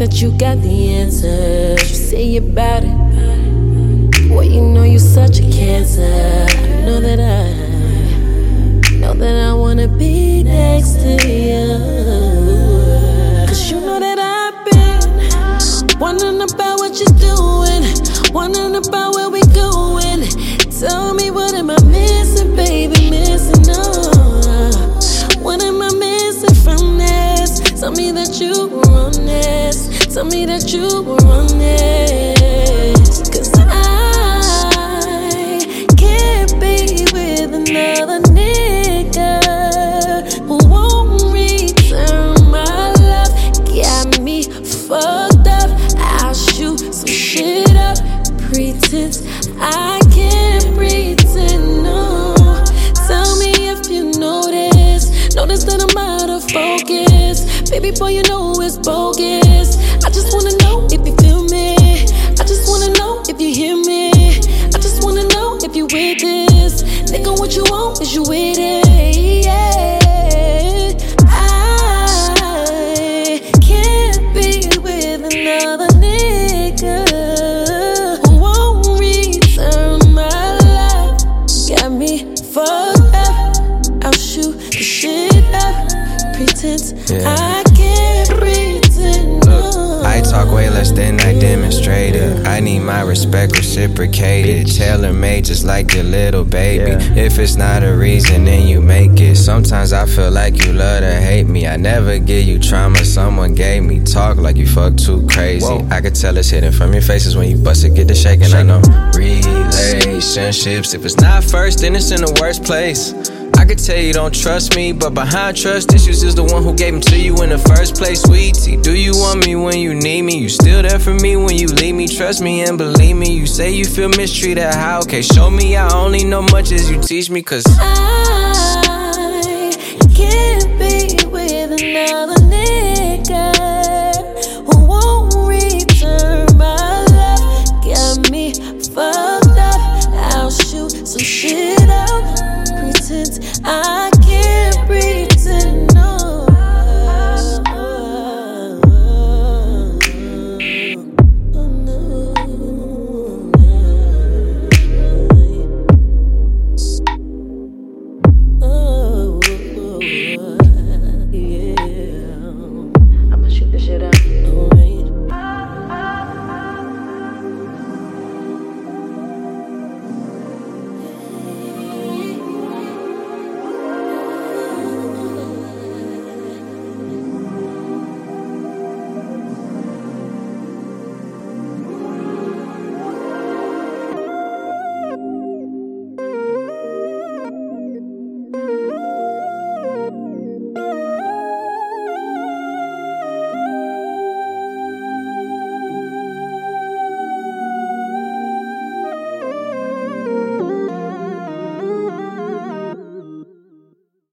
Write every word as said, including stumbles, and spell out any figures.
that you got the answers. You say about it. Boy, you know you're such a cancer. I know that I, know that I wanna be next to you. Cause you know that I've been wondering about what you're doing, wondering about where we going. Tell me, what am I missing, baby, missing? Oh, what am I missing from this? Tell me that you were honest. Tell me that you were honest. Cause I can't be with another nigga who won't return my love. Got me fucked up. I'll shoot some shit up. Pretense, I can't pretend, no. Tell me if you notice. Notice that I'm out of focus. Baby boy, you know it's bogus. I just wanna know if you feel me. I just wanna know if you hear me. I just wanna know if you with this. Nigga, what you want is you with it, yeah. I can't be with another nigga who won't return my love. Got me fucked up. I'll shoot the shit up. Pretense, yeah. I can't pretend, no. I talk way less than I demonstrated. I need my respect reciprocated, tailor-made just like your little baby. Yeah. If it's not a reason, then you make it. Sometimes I feel like you love to hate me. I never give you trauma someone gave me. Talk like you fuck too crazy. Whoa. I could tell it's hidden from your faces when you bust it, get the shaking. Shake. I know relationships, if it's not first, then it's in the worst place. I could tell you don't trust me, but behind trust issues is the one who gave them to you in the first place. Sweetie, do you want me when you need me? You still there for me when you leave me? Trust me and believe me. You say you feel mistreated, how? Okay, show me I only know much as you teach me. Cause I can't be with another nigga who won't return my love. Got me fucked up. I'll shoot some shit up. Pretense, I